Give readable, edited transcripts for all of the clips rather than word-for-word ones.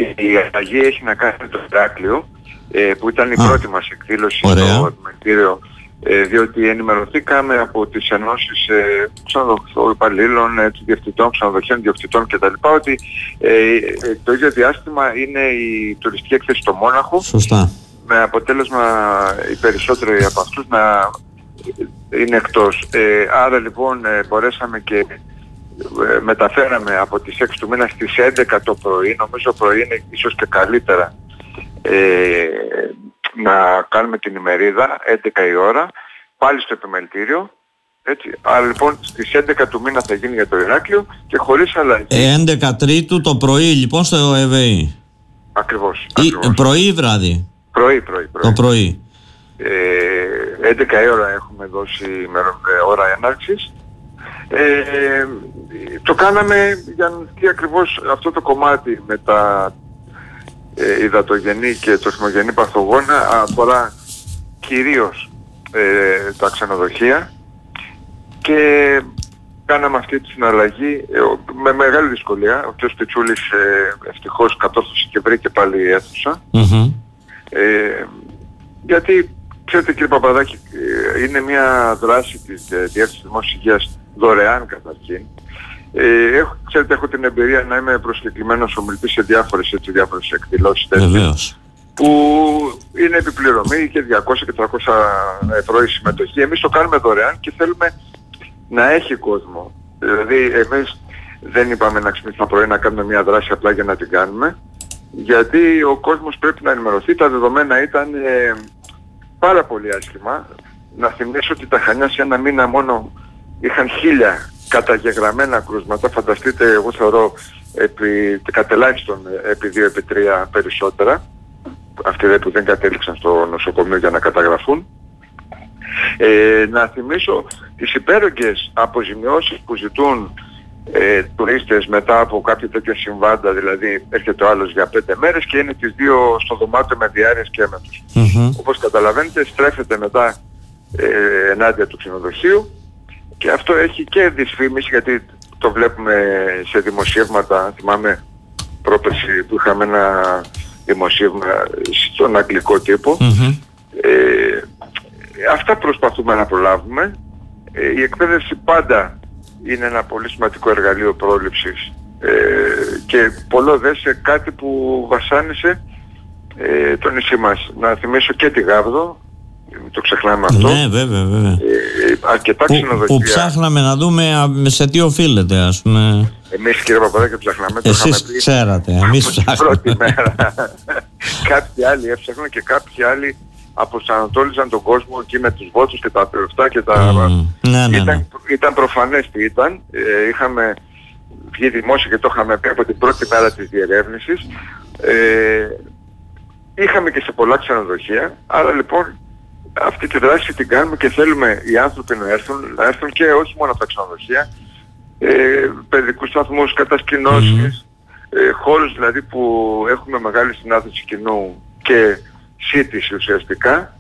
Η αλλαγή έχει να κάνει με το Ηράκλειο, που ήταν η πρώτη μας εκδήλωση στο επιμελητήριο, διότι ενημερωθήκαμε από τις ενώσεις υπαλλήλων, διευθυντών, ξενοδοχείων, ιδιοκτητών κτλ. Ότι το ίδιο διάστημα είναι η τουριστική έκθεση στο Μόναχο. Σωστά. Με αποτέλεσμα οι περισσότεροι από αυτούς να είναι εκτός. Άρα λοιπόν μπορέσαμε και μεταφέραμε από τις 6 του μήνα στις 11 το πρωί, νομίζω πρωί είναι ίσως και καλύτερα, να κάνουμε την ημερίδα 11 η ώρα, πάλι στο επιμελητήριο. Έτσι. Άρα λοιπόν στις 11 του μήνα θα γίνει για το Ηράκλειο και χωρίς αλλαγή. 11 Τρίτου το πρωί λοιπόν στο ΕΒΗ. Ακριβώς. Πρωί ή βράδυ? Πρωί. Το πρωί. 11 η ώρα έχουμε δώσει ώρα έναρξης. Το κάναμε γιατί ακριβώς αυτό το κομμάτι με τα υδατογενή και το θυμογενή παθογόνα αφορά κυρίως τα ξενοδοχεία, και κάναμε αυτή τη συναλλαγή με μεγάλη δυσκολία. Ο κ. Πιτσούλης ευτυχώς κατόρθωσε και βρήκε πάλι αίθουσα. Γιατί ξέρετε κύριε Παπαδάκη, είναι μια δράση της Διεύθυνσης Δημόσιας Υγείας δωρεάν καταρχήν. Ξέρετε, έχω την εμπειρία να είμαι προσκεκλημένος ομιλητής σε διάφορες εκδηλώσεις τέτοιες, που είναι επιπληρωμή και 200 και 300 ευρώ η συμμετοχή. Εμείς το κάνουμε δωρεάν και θέλουμε να έχει κόσμο. Δηλαδή εμείς δεν είπαμε να ξυπνήσουμε πρωί να κάνουμε μια δράση απλά για να την κάνουμε, γιατί ο κόσμος πρέπει να ενημερωθεί. Τα δεδομένα ήταν πάρα πολύ άσχημα. Να θυμίσω ότι τα Χανιά σε ένα μήνα μόνο είχαν 1000 καταγεγραμμένα κρούσματα. Φανταστείτε, εγώ θεωρώ κατελάχιστον επί 2 επί 3 περισσότερα. Αυτοί που δεν κατέληξαν στο νοσοκομείο για να καταγραφούν. Να θυμίσω τις υπέρογγες αποζημιώσεις που ζητούν τουρίστες μετά από κάποια τέτοια συμβάντα, δηλαδή έρχεται ο άλλος για 5 μέρες και είναι τις 2 στο δωμάτιο με διάρκειες και έμετους. Όπως καταλαβαίνετε στρέφεται μετά ενάντια του ξενοδοχείου, και αυτό έχει και δυσφήμιση, γιατί το βλέπουμε σε δημοσιεύματα. Θυμάμαι πρόπερση που είχαμε ένα δημοσίευμα στον αγγλικό τύπο. Αυτά προσπαθούμε να προλάβουμε. Η εκπαίδευση πάντα είναι ένα πολύ σημαντικό εργαλείο πρόληψης, και πολλό δε σε κάτι που βασάνισε το νησί μας. Να θυμίσω και τη Γάβδο, μην το ξεχνάμε αυτό. Ναι, βέβαια. Αρκετά ξενοδοχεία. Που ψάχναμε να δούμε σε τι οφείλεται, ας πούμε. Εμείς κύριε Παπαδάκη ψάχναμε. Εσείς ξέρατε, εμείς ψάχναμε. Πρώτη μέρα. Κάποιοι άλλοι έψαχναν και κάποιοι άλλοι αποσανατόλιζαν τον κόσμο εκεί με τους βότσους και τα απεροφτά και τα... Ήταν προφανές τι ήταν. Είχαμε βγει δημόσια και το είχαμε πει από την πρώτη μέρα της διερεύνησης. Είχαμε και σε πολλά ξενοδοχεία. Άρα λοιπόν αυτή τη δράση την κάνουμε και θέλουμε οι άνθρωποι να έρθουν και όχι μόνο από τα ξενοδοχεία, παιδικούς σταθμούς, κατασκηνώσεις, χώρους δηλαδή που έχουμε μεγάλη συνάθεση κοινού και σύντηση ουσιαστικά,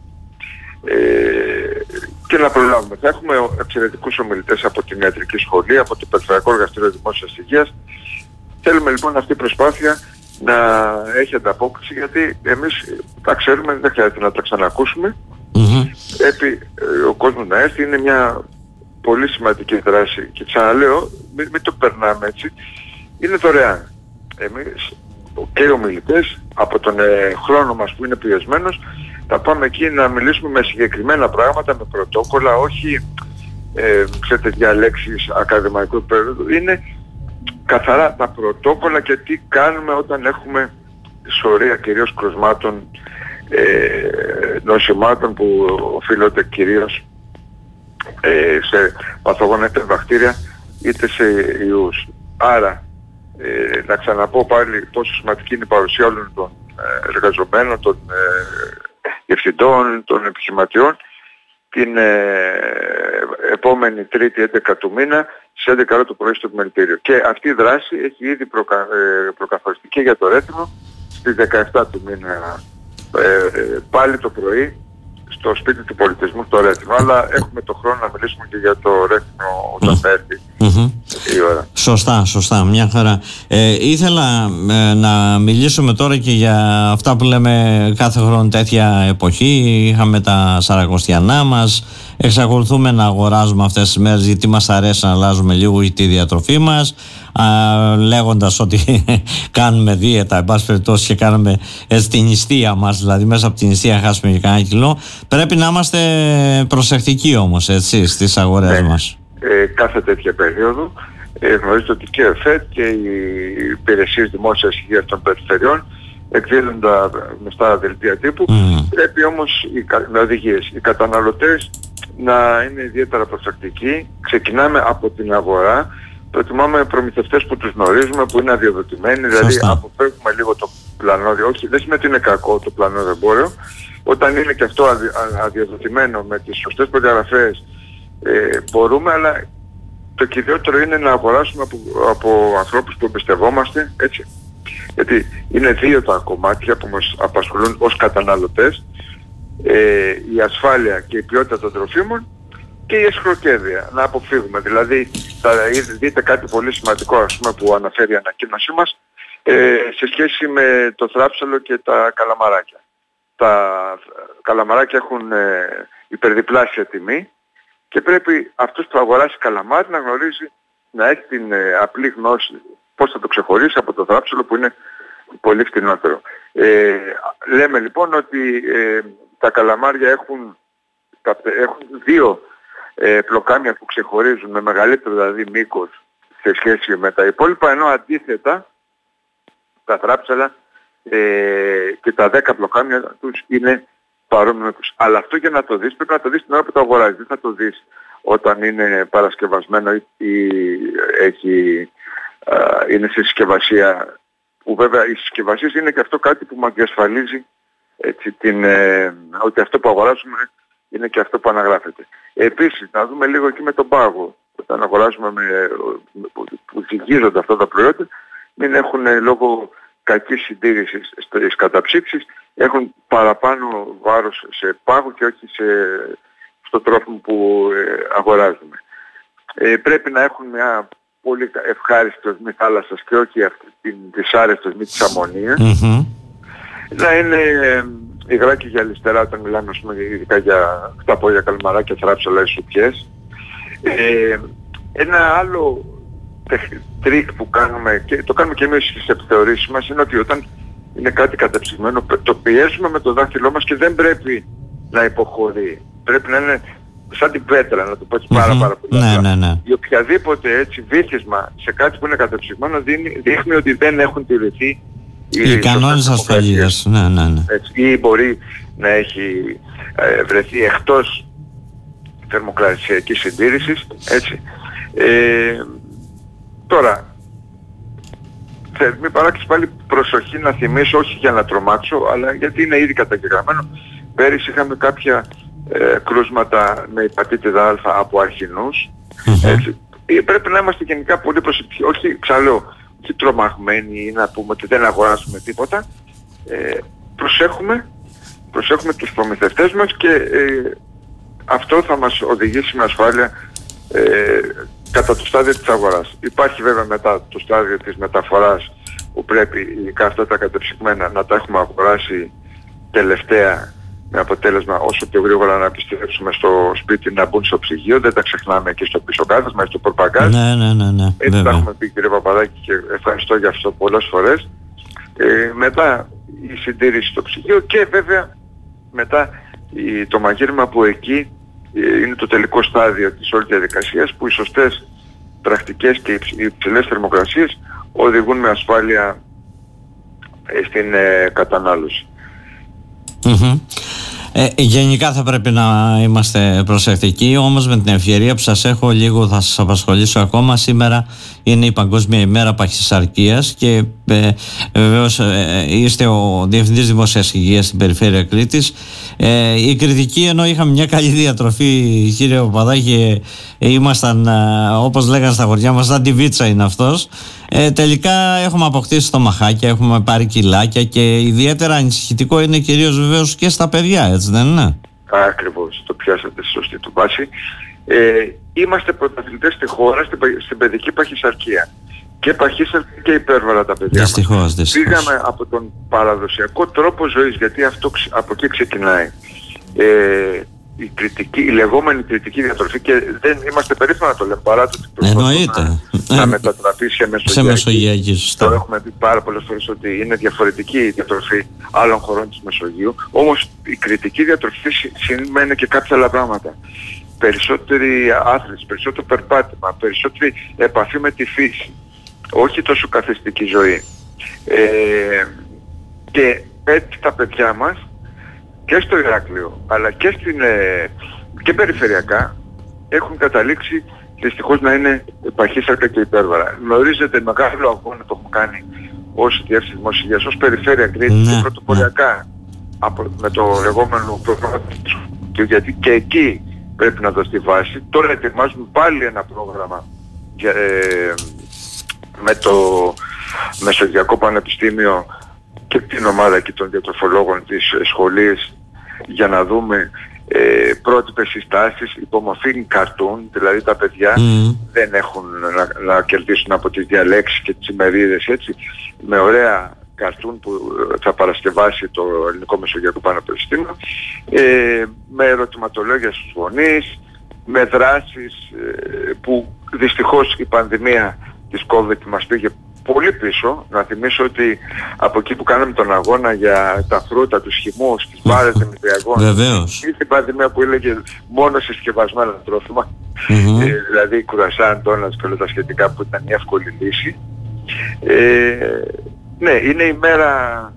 και να προλάβουμε. Θα έχουμε εξαιρετικούς ομιλητές από την Ιατρική Σχολή, από το Περιφερειακό Εργαστήριο Δημόσιας Υγείας. Θέλουμε λοιπόν αυτή η προσπάθεια να έχει ανταπόκριση, γιατί εμείς τα ξέρουμε, δεν χρειάζεται να τα ξανακούσουμε. Πρέπει ο κόσμος να έρθει, είναι μια πολύ σημαντική δράση και ξαναλέω, μην το περνάμε έτσι, είναι δωρεάν. Εμείς και οι ομιλητές από τον χρόνο μας που είναι πιεσμένος θα πάμε εκεί να μιλήσουμε με συγκεκριμένα πράγματα, με πρωτόκολλα, όχι ξέρετε διαλέξεις ακαδημαϊκού επίπεδου. Είναι καθαρά τα πρωτόκολλα και τι κάνουμε όταν έχουμε σωρία κυρίως κρουσμάτων, νοσημάτων που οφείλονται κυρίως σε παθογόνα είτε βακτήρια είτε σε ιούς. Άρα να ξαναπώ πάλι πόσο σημαντική είναι η παρουσία όλων των εργαζομένων, των διευθυντών, των επιχειρηματιών την επόμενη Τρίτη 11 του μήνα στις 11 ώρα το πρωί στο επιμελητήριο. Και αυτή η δράση έχει ήδη προκαθοριστεί και για το Ρέθυμνο στις 17 του μήνα πάλι το πρωί στο σπίτι του πολιτισμού στο Ρέθυμνο. Αλλά έχουμε το χρόνο να μιλήσουμε και για το Ρέθυμνο όταν θα έρθει η ώρα. Σωστά, μια χαρά. Ήθελα να μιλήσουμε τώρα και για αυτά που λέμε κάθε χρόνο τέτοια εποχή. Είχαμε τα Σαρακοστιανά μας, εξακολουθούμε να αγοράζουμε αυτές τις μέρες γιατί μας αρέσει να αλλάζουμε λίγο τη διατροφή μας, λέγοντας ότι κάνουμε δίαιτα, εν πάση περιπτώσει, και κάνουμε την νηστεία μας, δηλαδή μέσα από την νηστεία χάσουμε και κανένα κιλό. Πρέπει να είμαστε προσεκτικοί όμως, έτσι, στις αγορές μας. Κάθε τέτοια περίοδο γνωρίζετε ότι και ΕΦΕΤ και οι υπηρεσίες δημόσιας υγείας των περιφερειών εκδίδουν τα μεστά δελτία τύπου. Πρέπει όμως με οδηγίες οι καταναλωτές να είναι ιδιαίτερα προσεκτικοί. Ξεκινάμε από την αγορά, προτιμάμε προμηθευτές που τους γνωρίζουμε, που είναι αδειοδοτημένοι, δηλαδή αποφεύγουμε λίγο το πλανόδιο. Όχι, δεν σημαίνει ότι είναι κακό το πλανόδιο εμπόριο. Όταν είναι και αυτό αδειοδοτημένο με τις σωστές προδιαγραφές, μπορούμε, αλλά το κυριότερο είναι να αγοράσουμε από ανθρώπους που εμπιστευόμαστε, έτσι. Γιατί είναι δύο τα κομμάτια που μας απασχολούν ως καταναλωτές, η ασφάλεια και η ποιότητα των τροφίμων και η εσχροκέρδεια, να αποφύγουμε. Δηλαδή θα δείτε κάτι πολύ σημαντικό, ας πούμε, που αναφέρει η ανακοίνωσή μας, σε σχέση με το θράψαλο και τα καλαμαράκια. Τα καλαμαράκια έχουν υπερδιπλάσια τιμή και πρέπει αυτός που αγοράσει καλαμάρι να γνωρίζει, να έχει την απλή γνώση πώς θα το ξεχωρίσει από το θράψαλο που είναι πολύ φτηνότερο. Λέμε λοιπόν ότι τα καλαμάρια έχουν δύο πλοκάμια που ξεχωρίζουν με μεγαλύτερο δηλαδή μήκος σε σχέση με τα υπόλοιπα, ενώ αντίθετα τα θράψαλα και τα 10 πλοκάμια τους είναι παρόμοιο. Αλλά αυτό για να το δεις πρέπει να το δεις την ώρα που το αγοράζεις. Δεν θα το δεις όταν είναι παρασκευασμένο ή είναι σε συσκευασία, που βέβαια οι συσκευασίες είναι και αυτό κάτι που μας διασφαλίζει, έτσι, ότι αυτό που αγοράζουμε είναι και αυτό που αναγράφεται. Επίσης, να δούμε λίγο εκεί με τον πάγο. Όταν αγοράζουμε που ζυγίζονται αυτά τα προϊόντα, μην έχουν λόγω κακής συντήρησης στις καταψύξεις, έχουν παραπάνω βάρος σε πάγο και όχι στο τρόφιμο που αγοράζουμε. Πρέπει να έχουν μια πολύ ευχάριστη οσμή θάλασσας και όχι αυτή την δυσάρεστη οσμή της αμμονίας. Να είναι υγρά και γυαλιστερά όταν μιλάμε, ας πούμε, ειδικά για χταπόδια, καλμαράκια, θράψαλα ή σουπιές. Ένα άλλο τρίκ που κάνουμε, και το κάνουμε και εμείς στις επιθεωρήσεις μας, είναι ότι όταν είναι κάτι κατεψυγμένο το πιέζουμε με το δάχτυλό μας και δεν πρέπει να υποχωρεί. Πρέπει να είναι σαν την πέτρα, να το πω έτσι πάρα πολύ. Ναι. Η οποιαδήποτε έτσι βύθισμα σε κάτι που είναι κατεψυγμένο δείχνει ότι δεν έχουν τηρηθεί οι κανόνες ασφαλείας. Ναι. Ή μπορεί να έχει βρεθεί εκτός θερμοκρασιακής συντήρησης, έτσι. Τώρα, μην παράξεις πάλι προσοχή να θυμίσω, όχι για να τρομάξω, αλλά γιατί είναι ήδη καταγεγραμμένο. Πέρυσι είχαμε κάποια κρούσματα με υπατήτηδα Α από αρχινούς. Έτσι. Πρέπει να είμαστε γενικά πολύ προσεκτικοί, όχι τρομαγμένοι ή να πούμε ότι δεν αγοράζουμε τίποτα. Προσέχουμε τους προμηθευτές μας και αυτό θα μας οδηγήσει με ασφάλεια κατά το στάδιο της αγοράς. Υπάρχει βέβαια μετά το στάδιο της μεταφοράς που πρέπει ειδικά αυτά τα κατεψυγμένα να τα έχουμε αγοράσει τελευταία, με αποτέλεσμα όσο πιο γρήγορα να επιστρέψουμε στο σπίτι, να μπουν στο ψυγείο. Δεν τα ξεχνάμε και στο πίσω κάθισμα, στο πορπαγκάζ. Ναι. Έτσι τα έχουμε πει, κύριε Παπαδάκη, και ευχαριστώ για αυτό πολλές φορές. Μετά η συντήρηση στο ψυγείο και βέβαια μετά το μαγείρεμα, που εκεί είναι το τελικό στάδιο της όλης διαδικασίας, που οι σωστές πρακτικές και οι υψηλές θερμοκρασίες οδηγούν με ασφάλεια στην κατανάλωση. Γενικά θα πρέπει να είμαστε προσεκτικοί, όμως με την ευκαιρία που σας έχω λίγο θα σας απασχολήσω ακόμα. Σήμερα είναι η Παγκόσμια ημέρα παχυσαρκίας και βεβαίως είστε ο Διευθυντής Δημόσιας Υγείας στην Περιφέρεια Κρήτης. Η κριτική, ενώ είχαμε μια καλή διατροφή, κύριε Παπαδάκη, ήμασταν, όπως λέγανε στα χωριά μας, σαν τη βίτσα είναι αυτός. Τελικά έχουμε αποκτήσει στομαχάκια, έχουμε πάρει κιλάκια και ιδιαίτερα ανησυχητικό είναι κυρίως βεβαίως και στα παιδιά, έτσι δεν είναι? Ακριβώς, το πιάσατε στη σωστή του βάση. είμαστε πρωταθλητές στη χώρα στην παιδική παχυσαρκία. Και παχύσαρκια και υπέρβαρα τα παιδιά μας. Πήγαμε από τον παραδοσιακό τρόπο ζωής, γιατί αυτό από εκεί ξεκινάει. Η λεγόμενη κριτική διατροφή, και δεν είμαστε περήφανα να το λέμε, παρά το ότι προσπαθούμε να μετατραπεί σε μεσογειακή. Το έχουμε πει πάρα πολλές φορές ότι είναι διαφορετική η διατροφή άλλων χωρών της Μεσογείου. Όμως η κριτική διατροφή σημαίνει και κάποια άλλα πράγματα. Περισσότερη άθληση, περισσότερο περπάτημα, περισσότερη επαφή με τη φύση. Όχι τόσο καθιστική ζωή. Και έτσι τα παιδιά μας και στο Ηράκλειο αλλά και περιφερειακά έχουν καταλήξει δυστυχώς να είναι παχύσαρκα και υπέρβαρα. Γνωρίζετε, μεγάλο αγώνα το έχουμε κάνει ως Διεύθυνση Δημόσιας Υγείας, ως Περιφέρεια Κρήτης και πρωτοποριακά με το λεγόμενο πρόγραμμα, γιατί και εκεί πρέπει να δοθεί βάση. Τώρα ετοιμάζουμε πάλι ένα πρόγραμμα με το Μεσογειακό Πανεπιστήμιο και την ομάδα και των διατροφολόγων της σχολής για να δούμε πρότυπες συστάσεις υπομορφή καρτούν, δηλαδή τα παιδιά δεν έχουν να κερδίσουν από τις διαλέξεις και τις ημερίδες, έτσι, με ωραία καρτούν που θα παρασκευάσει το Ελληνικό Μεσογειακό Πανεπιστήμιο, με ερωτηματολόγια στους γονείς, με δράσεις που δυστυχώς η πανδημία της COVID μας πήγε πολύ πίσω. Να θυμίσω ότι από εκεί που κάναμε τον αγώνα για τα φρούτα, τους χυμούς, τις μπάρες δημητριακών, ήρθε η πανδημία που έλεγε μόνο συσκευασμένα τρόφιμα, δηλαδή κουρασάν, ντόνατς και όλα τα σχετικά, που ήταν η εύκολη λύση. Ναι, είναι η μέρα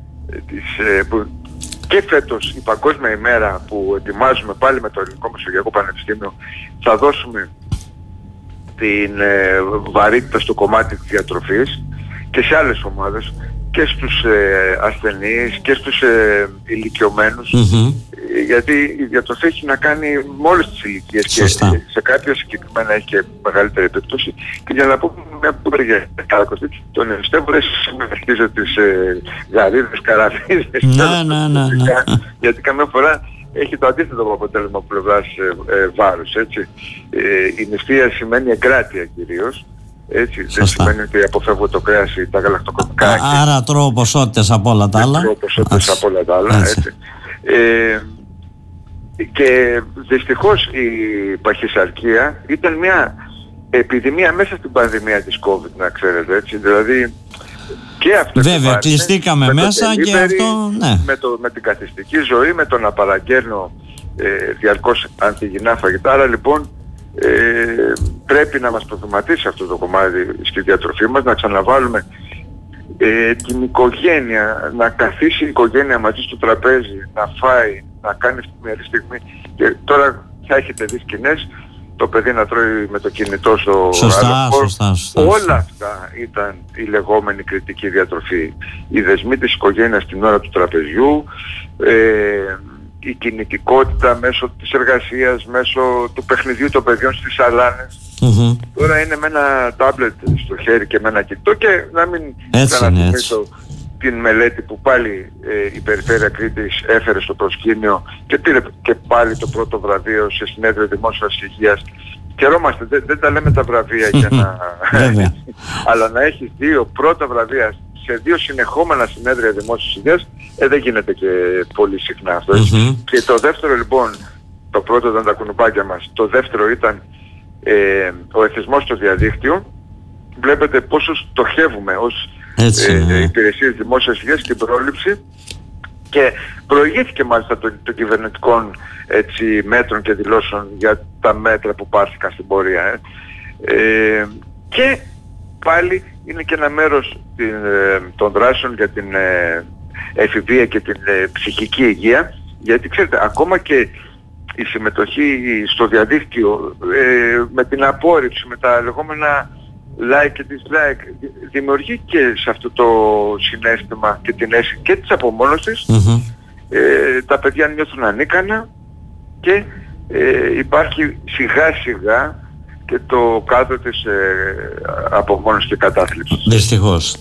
και φέτος η παγκόσμια ημέρα που ετοιμάζουμε πάλι με το Ελληνικό Μεσογειακό Πανεπιστήμιο. Θα δώσουμε την βαρύτητα στο κομμάτι της διατροφής και σε άλλες ομάδες, και στους ασθενείς και στους ηλικιωμένους, γιατί η διατροφή έχει να κάνει με όλες τις ηλικίες και σε κάποια συγκεκριμένα έχει και μεγαλύτερη επίπτωση. Και για να πούμε μια κουβέντα τον Ευστέβορες συμμετοχίζει τις γαρίδες, καραβίδες, γιατί καμιά φορά έχει το αντίθετο αποτέλεσμα από πλευράς βάρους, έτσι. Η νηστεία σημαίνει εγκράτεια κυρίως, έτσι. Δεν σημαίνει ότι αποφεύγω το κρέας ή τα γαλακτοκομικά. Άρα τρώω ποσότητες από όλα τα άλλα. Έτσι. Και δυστυχώς η παχυσαρκία ήταν μια επιδημία μέσα στην πανδημία της COVID, να ξέρετε, έτσι. Δηλαδή και αυτό. Βέβαια, κλειστήκαμε μέσα και αυτό, ναι. Με την καθιστική ζωή, με το να παραγγέλνω διαρκώς αντιγυνά φαγητά. Άρα λοιπόν πρέπει να μας προβληματίσει αυτό το κομμάτι στη διατροφή μας, να ξαναβάλουμε την οικογένεια, να καθίσει η οικογένεια μαζί στο τραπέζι, να φάει, να κάνει μια στιγμή. Και τώρα θα έχετε δει σκηνές, το παιδί να τρώει με το κινητό στο σωστά. Όλα αυτά ήταν η λεγόμενη κριτική διατροφή. Οι δεσμοί της οικογένειας την ώρα του τραπεζιού, η κινητικότητα μέσω της εργασίας, μέσω του παιχνιδιού των παιδιών στις σαλάνες. Τώρα είναι με ένα τάμπλετ στο χέρι και με ένα κινητό, και να μην ξαναθυμίσω την μελέτη που πάλι η Περιφέρεια Κρήτης έφερε στο προσκήνιο και πήρε και πάλι το πρώτο βραβείο σε συνέδριο δημόσιας υγείας. Χαιρόμαστε, δεν τα λέμε τα βραβεία για να... αλλά να έχεις 2 πρώτα βραβεία σε 2 συνεχόμενα συνέδρια δημόσιας υγείας, δεν γίνεται και πολύ συχνά αυτό. Και το δεύτερο λοιπόν, το πρώτο ήταν τα κουνουπάκια μας, το δεύτερο ήταν ο εθισμός στο διαδίκτυο. Βλέπετε πόσο στοχεύουμε ως υπηρεσίες δημόσιας υγείας στην πρόληψη, και προηγήθηκε μάλιστα των κυβερνητικών, έτσι, μέτρων και δηλώσεων για τα μέτρα που πάρθηκαν στην πορεία. Και πάλι είναι και ένα μέρος των δράσεων για την εφηβεία και την ψυχική υγεία, γιατί ξέρετε, ακόμα και η συμμετοχή στο διαδίκτυο με την απόρριψη, με τα λεγόμενα like και dislike, δημιουργεί και σε αυτό το συναίσθημα και την αίσθηση και της απομόνωσης. Τα παιδιά νιώθουν ανίκανα και υπάρχει σιγά σιγά και το κάτω της απομόνωσης και κατάθλιψης.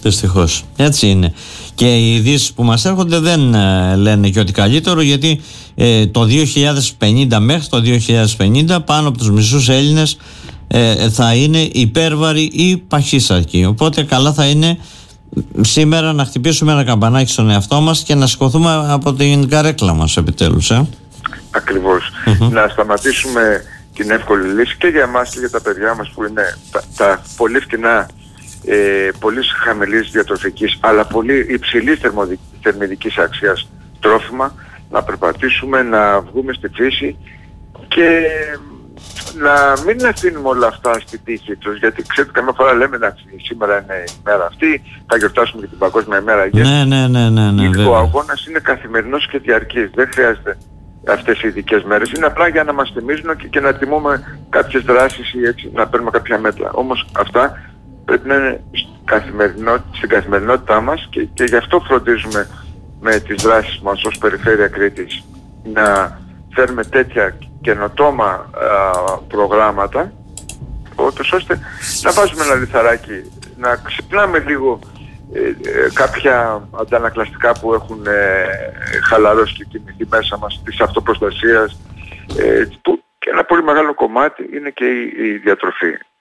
Δυστυχώς. Έτσι είναι. Και οι ειδήσεις που μας έρχονται δεν λένε και ότι καλύτερο, γιατί το 2050, μέχρι το 2050 πάνω από τους μισούς Έλληνες θα είναι υπέρβαροι ή παχύσαρκοι. Οπότε καλά θα είναι σήμερα να χτυπήσουμε ένα καμπανάκι στον εαυτό μας και να σηκωθούμε από την καρέκλα μας επιτέλους. Ακριβώς. Να σταματήσουμε την εύκολη λύση και για εμάς και για τα παιδιά μας που είναι τα πολύ φτηνά, πολύ χαμηλής διατροφικής αλλά πολύ υψηλής θερμιδικής αξίας τρόφιμα, να περπατήσουμε, να βγούμε στη φύση και να μην αφήνουμε όλα αυτά στην τύχη τους, γιατί ξέρετε καμιά φορά λέμε εντάξει σήμερα είναι η μέρα αυτή, θα γιορτάσουμε και την Παγκόσμια ημέρα υγείας. Ναι, ο αγώνας είναι καθημερινός και διαρκής, δεν χρειάζεται αυτές οι ειδικές μέρες, είναι απλά για να μας θυμίζουν και να τιμούμε κάποιες δράσεις ή έτσι να παίρνουμε κάποια μέτρα. Όμως αυτά πρέπει να είναι στην καθημερινότητά μας και γι' αυτό φροντίζουμε με τις δράσεις μας ως Περιφέρεια Κρήτης να φέρουμε τέτοια καινοτόμα προγράμματα, ώστε να βάζουμε ένα λιθαράκι, να ξυπνάμε λίγο κάποια αντανακλαστικά που έχουν χαλαρώσει και κοιμηθεί μέσα μας της αυτοπροστασίας, που και ένα πολύ μεγάλο κομμάτι είναι και η διατροφή.